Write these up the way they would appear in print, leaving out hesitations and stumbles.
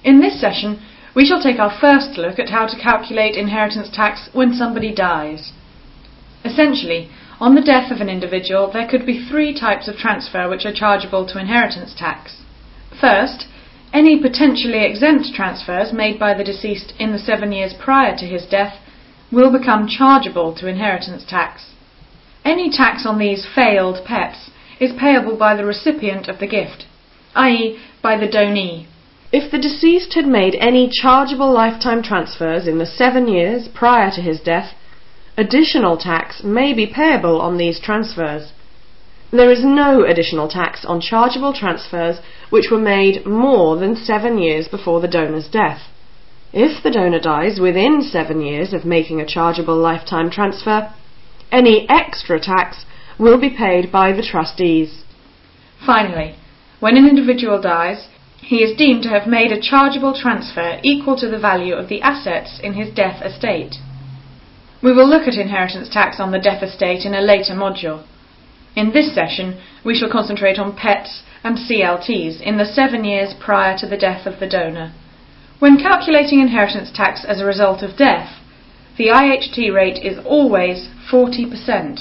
In this session, we shall take our first look at how to calculate inheritance tax when somebody dies. Essentially, on the death of an individual, there could be three types of transfer which are chargeable to inheritance tax. First, any potentially exempt transfers made by the deceased in the 7 years prior to his death will become chargeable to inheritance tax. Any tax on these failed PETs is payable by the recipient of the gift, i.e. by the donee. If the deceased had made any chargeable lifetime transfers in the 7 years prior to his death, additional tax may be payable on these transfers. There is no additional tax on chargeable transfers which were made more than 7 years before the donor's death. If the donor dies within 7 years of making a chargeable lifetime transfer, any extra tax will be paid by the trustees. Finally, when an individual dies, he is deemed to have made a chargeable transfer equal to the value of the assets in his death estate. We will look at inheritance tax on the death estate in a later module. In this session, we shall concentrate on PETs and CLTs in the 7 years prior to the death of the donor. When calculating inheritance tax as a result of death, the IHT rate is always 40%.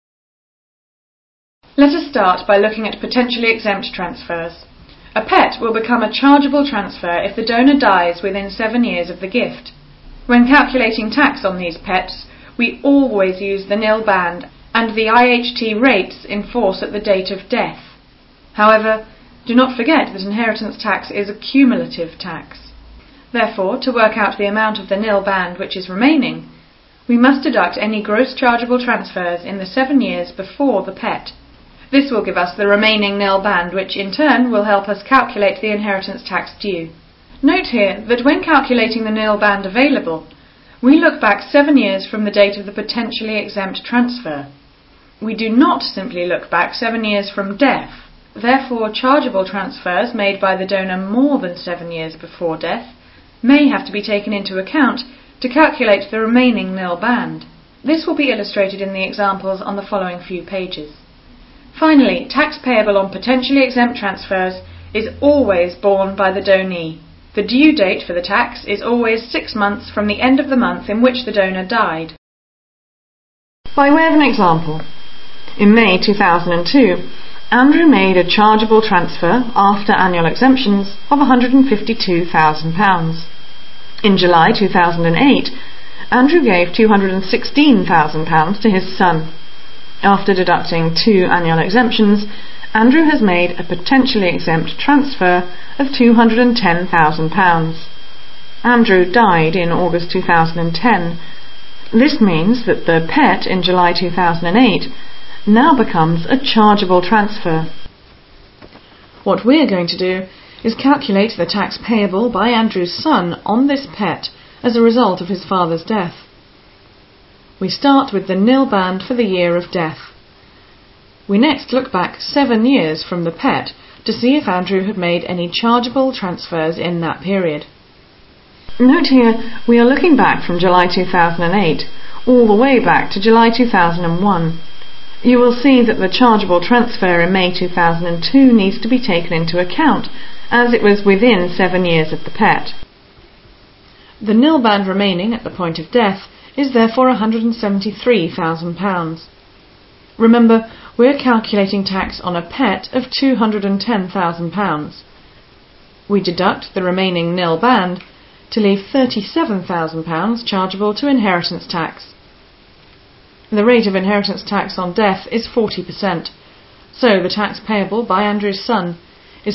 Let us start by looking at potentially exempt transfers. A PET will become a chargeable transfer if the donor dies within 7 years of the gift. When calculating tax on these PETs, we always use the nil band and the IHT rates in force at the date of death. However, do not forget that inheritance tax is a cumulative tax. Therefore, to work out the amount of the nil band which is remaining, we must deduct any gross chargeable transfers in the 7 years before the PET. This will give us the remaining nil band, which in turn will help us calculate the inheritance tax due. Note here that when calculating the nil band available, we look back 7 years from the date of the potentially exempt transfer. We do not simply look back 7 years from death. Therefore, chargeable transfers made by the donor more than 7 years before death may have to be taken into account to calculate the remaining nil band. This will be illustrated in the examples on the following few pages. Finally, tax payable on potentially exempt transfers is always borne by the donee. The due date for the tax is always 6 months from the end of the month in which the donor died. By way of an example, in May 2002, Andrew made a chargeable transfer after annual exemptions of £152,000. In July 2008, Andrew gave £216,000 to his son. After deducting 2 annual exemptions, Andrew has made a potentially exempt transfer of £210,000. Andrew died in August 2010. This means that the PET in July 2008 now becomes a chargeable transfer. What we're going to do is calculate the tax payable by Andrew's son on this PET as a result of his father's death. We start with the nil band for the year of death. We next look back 7 years from the PET to see if Andrew had made any chargeable transfers in that period. Note here, we are looking back from July 2008 all the way back to July 2001. You will see that the chargeable transfer in May 2002 needs to be taken into account, as it was within 7 years of the PET. The nil band remaining at the point of death is therefore £173,000. Remember, we're calculating tax on a PET of £210,000. We deduct the remaining nil band to leave £37,000 chargeable to inheritance tax. The rate of inheritance tax on death is 40%, so the tax payable by Andrew's son is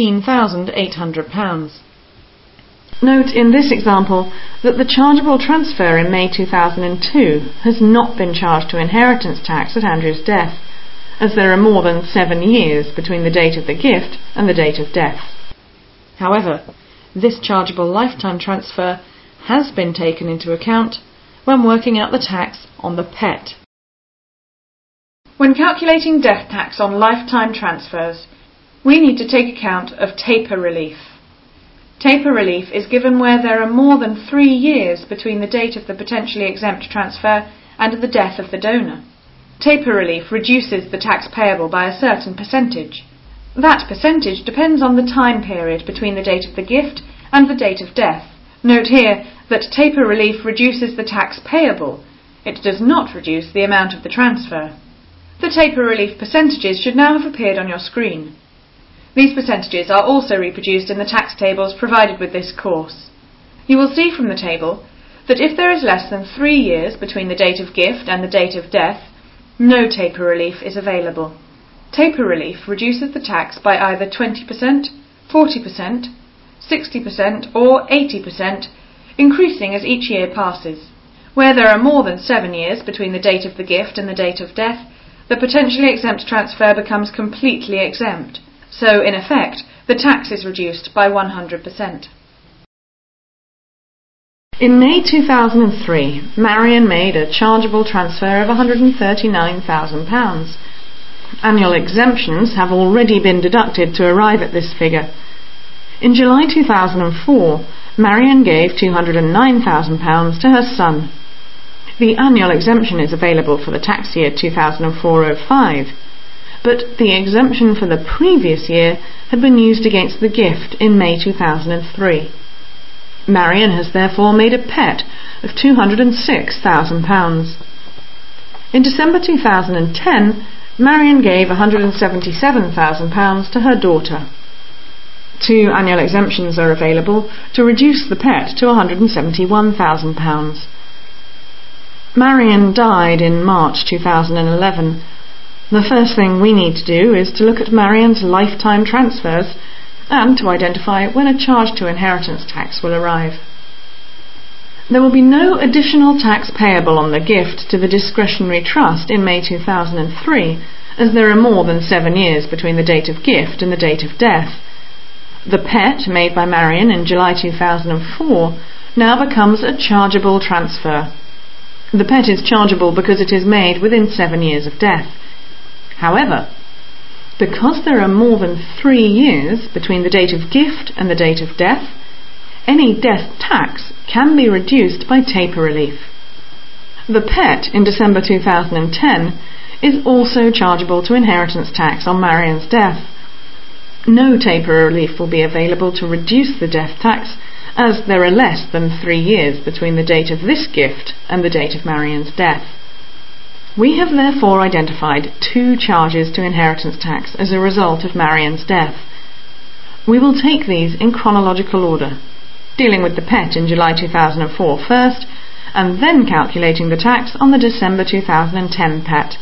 £14,800. Note in this example that the chargeable transfer in May 2002 has not been charged to inheritance tax at Andrew's death, as there are more than 7 years between the date of the gift and the date of death. However, this chargeable lifetime transfer has been taken into account when working out the tax on the PET. When calculating death tax on lifetime transfers, we need to take account of taper relief. Taper relief is given where there are more than 3 years between the date of the potentially exempt transfer and the death of the donor. Taper relief reduces the tax payable by a certain percentage. That percentage depends on the time period between the date of the gift and the date of death. Note here that taper relief reduces the tax payable. It does not reduce the amount of the transfer. The taper relief percentages should now have appeared on your screen. These percentages are also reproduced in the tax tables provided with this course. You will see from the table that if there is less than 3 years between the date of gift and the date of death, no taper relief is available. Taper relief reduces the tax by either 20%, 40%, 60% or 80%, increasing as each year passes. Where there are more than 7 years between the date of the gift and the date of death, the potentially exempt transfer becomes completely exempt, so in effect, the tax is reduced by 100%. In May 2003, Marion made a chargeable transfer of £139,000. Annual exemptions have already been deducted to arrive at this figure. In July 2004, Marion gave £209,000 to her son. The annual exemption is available for the tax year 2004-05, but the exemption for the previous year had been used against the gift in May 2003. Marion has therefore made a pet of £206,000. In December 2010, Marion gave £177,000 to her daughter. 2 annual exemptions are available to reduce the pet to £171,000. Marion died in March 2011. The first thing we need to do is to look at Marion's lifetime transfers and to identify when a charge to inheritance tax will arrive. There will be no additional tax payable on the gift to the discretionary trust in May 2003, as there are more than 7 years between the date of gift and the date of death. The pet made by Marion in July 2004 now becomes a chargeable transfer. The pet is chargeable because it is made within 7 years of death. However, because there are more than 3 years between the date of gift and the date of death, any death tax can be reduced by taper relief. The pet in December 2010 is also chargeable to inheritance tax on Marion's death. No taper relief will be available to reduce the death tax, as there are less than 3 years between the date of this gift and the date of Marion's death. We have therefore identified 2 charges to inheritance tax as a result of Marion's death. We will take these in chronological order, dealing with the pet in July 2004 first, and then calculating the tax on the December 2010 pet.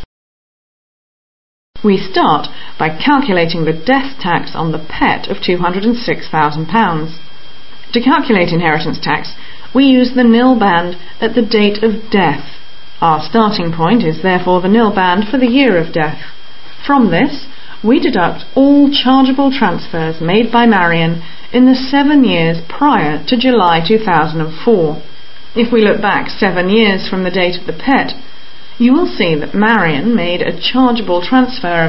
We start by calculating the death tax on the pet of £206,000. To calculate inheritance tax, we use the nil band at the date of death. Our starting point is therefore the nil band for the year of death. From this, we deduct all chargeable transfers made by Marion in the 7 years prior to July 2004. If we look back 7 years from the date of the pet, you will see that Marion made a chargeable transfer of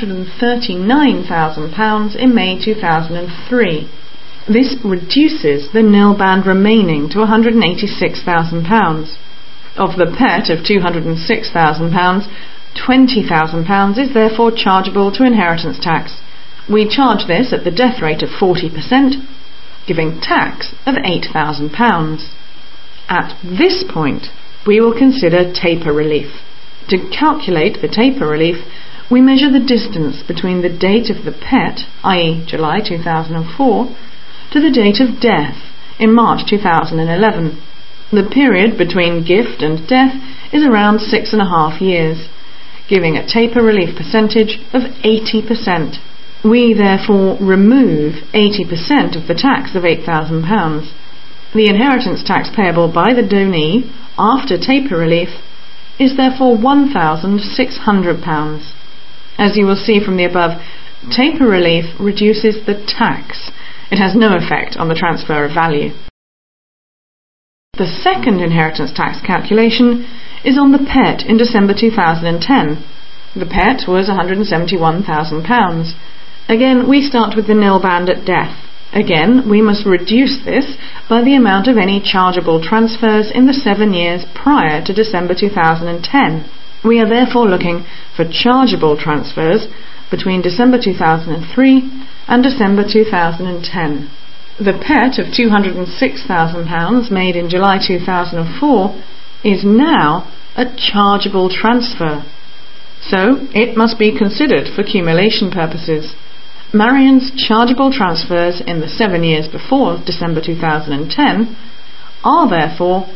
£139,000 in May 2003. This reduces the nil band remaining to £186,000. Of the pet of £206,000, £20,000 is therefore chargeable to inheritance tax. We charge this at the death rate of 40%, giving tax of £8,000. At this point, we will consider taper relief. To calculate the taper relief, we measure the distance between the date of the pet, i.e. July 2004, to the date of death in March 2011. The period between gift and death is around 6.5 years, giving a taper relief percentage of 80%. We therefore remove 80% of the tax of £8,000. The inheritance tax payable by the donee after taper relief is therefore £1,600. As you will see from the above, taper relief reduces the tax. It has no effect on the transfer of value. The second inheritance tax calculation is on the pet in December 2010. The pet was £171,000. Again, we start with the nil band at death. Again, we must reduce this by the amount of any chargeable transfers in the 7 years prior to December 2010. We are therefore looking for chargeable transfers between December 2003 and December 2010. The pet of £206,000 made in July 2004 is now a chargeable transfer. So it must be considered for accumulation purposes. Marion's chargeable transfers in the 7 years before December 2010 are therefore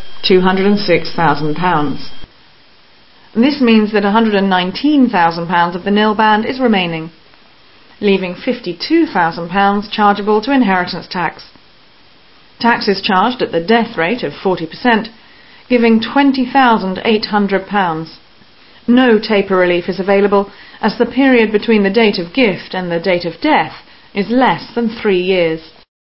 £206,000. This means that £119,000 of the nil band is remaining, leaving £52,000 chargeable to inheritance tax. Tax is charged at the death rate of 40%, giving £20,800. No taper relief is available, as the period between the date of gift and the date of death is less than 3 years.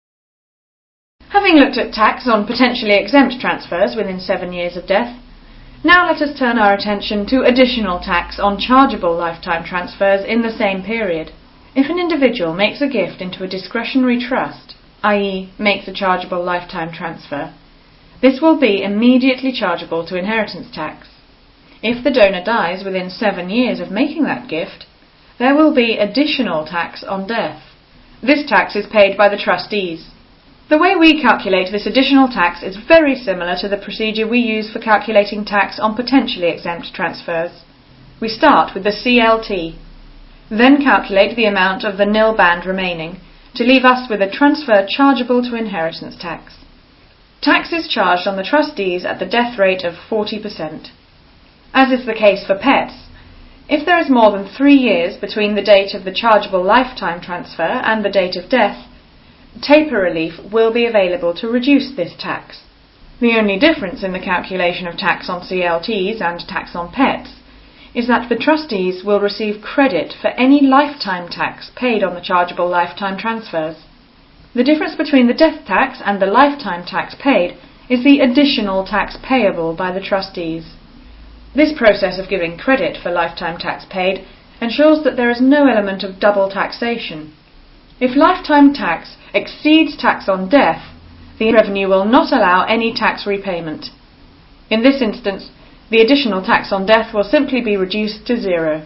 Having looked at tax on potentially exempt transfers within 7 years of death, now let us turn our attention to additional tax on chargeable lifetime transfers in the same period. If an individual makes a gift into a discretionary trust, i.e. makes a chargeable lifetime transfer, this will be immediately chargeable to inheritance tax. If the donor dies within 7 years of making that gift, there will be additional tax on death. This tax is paid by the trustees. The way we calculate this additional tax is very similar to the procedure we use for calculating tax on potentially exempt transfers. We start with the CLT, then calculate the amount of the nil band remaining to leave us with a transfer chargeable to inheritance tax. Tax is charged on the trustees at the death rate of 40%. As is the case for pets, if there is more than 3 years between the date of the chargeable lifetime transfer and the date of death, taper relief will be available to reduce this tax. The only difference in the calculation of tax on CLTs and tax on pets is that the trustees will receive credit for any lifetime tax paid on the chargeable lifetime transfers. The difference between the death tax and the lifetime tax paid is the additional tax payable by the trustees. This process of giving credit for lifetime tax paid ensures that there is no element of double taxation. If lifetime tax exceeds tax on death, the revenue will not allow any tax repayment. In this instance, the additional tax on death will simply be reduced to 0.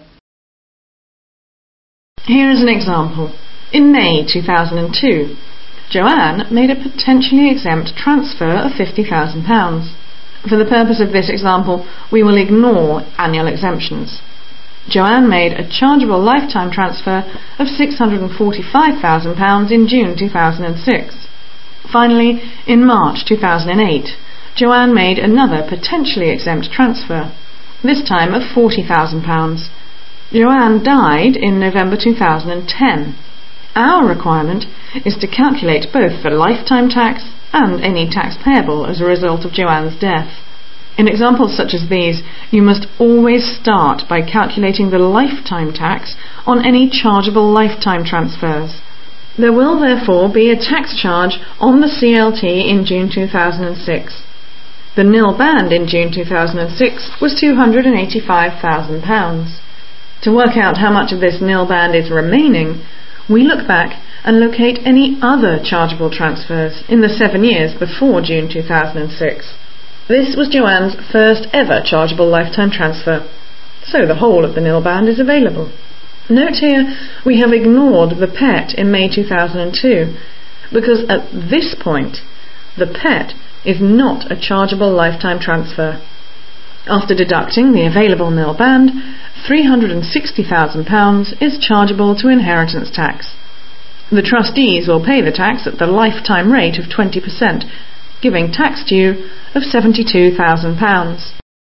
Here is an example. In May 2002, Joanne made a potentially exempt transfer of £50,000. For the purpose of this example, we will ignore annual exemptions. Joanne made a chargeable lifetime transfer of £645,000 in June 2006. Finally, in March 2008, Joanne made another potentially exempt transfer, this time of £40,000. Joanne died in November 2010. Our requirement is to calculate both the lifetime tax and any tax payable as a result of Joanne's death. In examples such as these, you must always start by calculating the lifetime tax on any chargeable lifetime transfers. There will therefore be a tax charge on the CLT in June 2006. The nil band in June 2006 was £285,000. To work out how much of this nil band is remaining, we look back and locate any other chargeable transfers in the 7 years before June 2006. This was Joanne's first ever chargeable lifetime transfer, so the whole of the nil band is available. Note here we have ignored the pet in May 2002, because at this point the pet is not a chargeable lifetime transfer. After deducting the available nil band, £360,000 is chargeable to inheritance tax. The trustees will pay the tax at the lifetime rate of 20%, giving tax due of £72,000.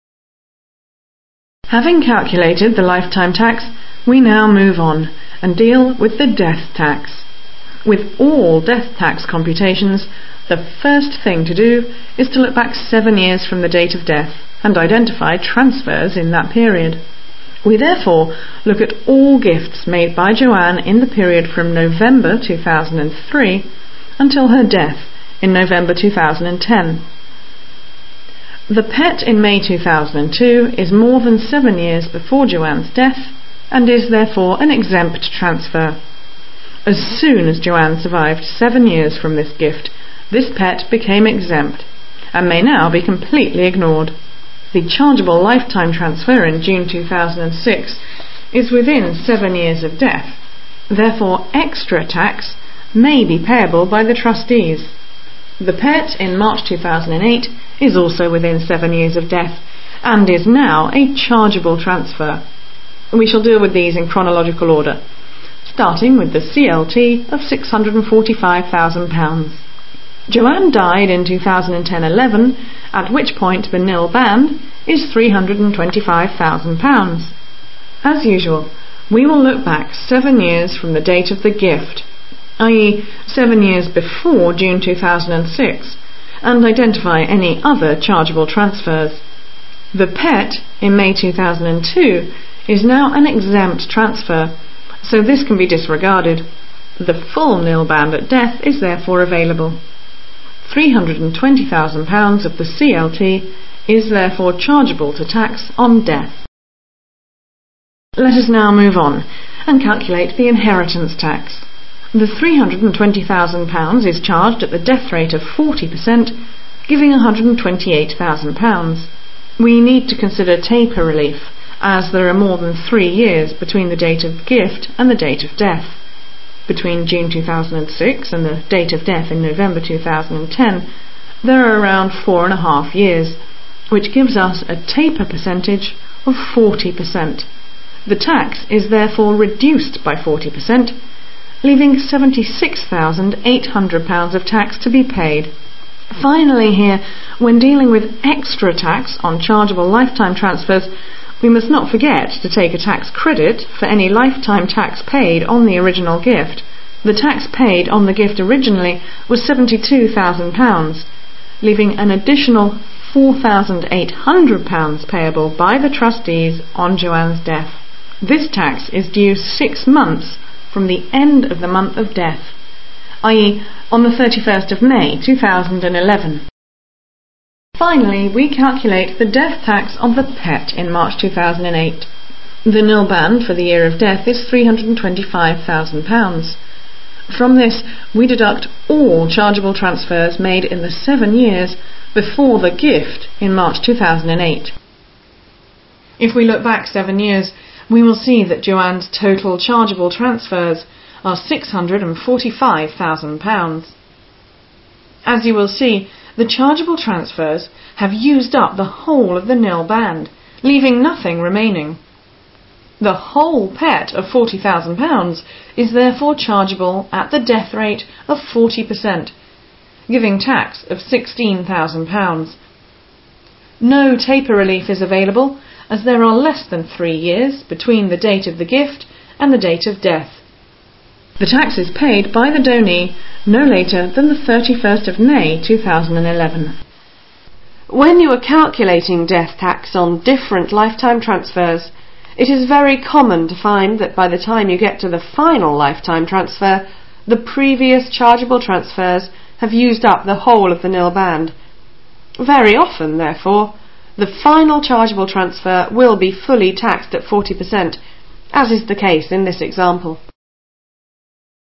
Having calculated the lifetime tax, we now move on and deal with the death tax. With all death tax computations, the first thing to do is to look back 7 years from the date of death and identify transfers in that period. We therefore look at all gifts made by Joanne in the period from November 2003 until her death in November 2010. The pet in May 2002 is more than 7 years before Joanne's death and is therefore an exempt transfer. As soon as Joanne survived 7 years from this gift, this pet became exempt and may now be completely ignored. The chargeable lifetime transfer in June 2006 is within 7 years of death. Therefore, extra tax may be payable by the trustees. The pet in March 2008 is also within 7 years of death and is now a chargeable transfer. We shall deal with these in chronological order, starting with the CLT of £645,000. Joanne died in 2010-11, at which point the nil band is £325,000. As usual, we will look back 7 years from the date of the gift, i.e. 7 years before June 2006, and identify any other chargeable transfers. The pet in May 2002 is now an exempt transfer, so this can be disregarded. The full nil band at death is therefore available. £320,000 of the CLT is therefore chargeable to tax on death. Let us now move on and calculate the inheritance tax. The £320,000 is charged at the death rate of 40%, giving £128,000. We need to consider taper relief, as there are more than 3 years between the date of gift and the date of death. Between June 2006 and the date of death in November 2010, there are around 4.5 years, which gives us a taper percentage of 40%. The tax is therefore reduced by 40%, leaving £76,800 of tax to be paid. Finally here, when dealing with extra tax on chargeable lifetime transfers, we must not forget to take a tax credit for any lifetime tax paid on the original gift. The tax paid on the gift originally was £72,000, leaving an additional £4,800 payable by the trustees on Joanne's death. This tax is due 6 months from the end of the month of death, i.e. on the 31st of May 2011. Finally, we calculate the death tax on the pet in March 2008. The nil band for the year of death is £325,000. From this, we deduct all chargeable transfers made in the 7 years before the gift in March 2008. If we look back 7 years, we will see that Joanne's total chargeable transfers are £645,000. As you will see, the chargeable transfers have used up the whole of the nil band, leaving nothing remaining. The whole pet of £40,000 is therefore chargeable at the death rate of 40%, giving tax of £16,000. No taper relief is available, as there are less than 3 years between the date of the gift and the date of death. The tax is paid by the donee no later than the 31st of May 2011. When you are calculating death tax on different lifetime transfers, it is very common to find that by the time you get to the final lifetime transfer, the previous chargeable transfers have used up the whole of the nil band. Very often, therefore, the final chargeable transfer will be fully taxed at 40%, as is the case in this example.